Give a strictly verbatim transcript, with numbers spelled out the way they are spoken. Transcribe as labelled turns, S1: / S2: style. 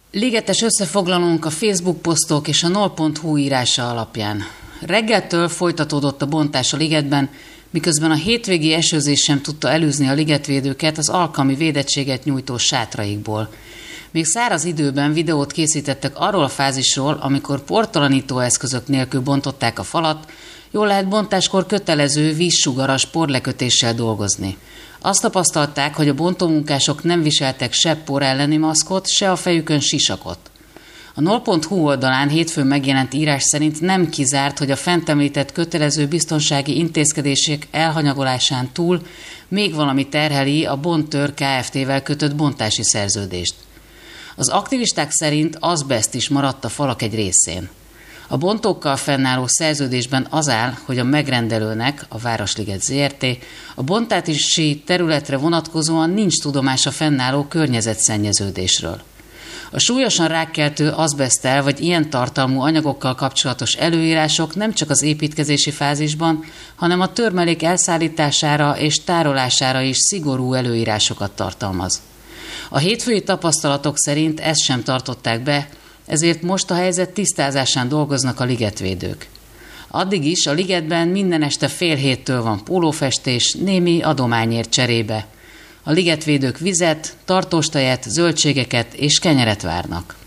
S1: Ligetes összefoglalónk a Facebook posztok és a nol pont hu írása alapján. Reggeltől folytatódott a bontás a ligetben, miközben a hétvégi esőzés sem tudta elűzni a ligetvédőket az alkalmi védettséget nyújtó sátraikból. Még száraz időben videót készítettek arról a fázisról, amikor portalanító eszközök nélkül bontották a falat, jól lehet bontáskor kötelező vízsugaras porlekötéssel dolgozni. Azt tapasztalták, hogy a bontómunkások nem viseltek se por elleni maszkot, se a fejükön sisakot. A nol pont hu oldalán hétfőn megjelent írás szerint nem kizárt, hogy a fent említett kötelező biztonsági intézkedések elhanyagolásán túl még valami terheli a Bonttör Kft-vel kötött bontási szerződést. Az aktivisták szerint azbeszt is maradt a falak egy részén. A bontókkal fennálló szerződésben az áll, hogy a megrendelőnek, a Városliget zé er té, a bontási területre vonatkozóan nincs tudomása fennálló környezetszennyeződésről. A súlyosan rákkeltő azbeszttel vagy ilyen tartalmú anyagokkal kapcsolatos előírások nem csak az építkezési fázisban, hanem a törmelék elszállítására és tárolására is szigorú előírásokat tartalmaz. A hétfői tapasztalatok szerint ezt sem tartották be, ezért most a helyzet tisztázásán dolgoznak a ligetvédők. Addig is a ligetben minden este fél héttől van pólófestés, némi adományért cserébe. A ligetvédők vizet, tartóstejet, zöldségeket és kenyeret várnak.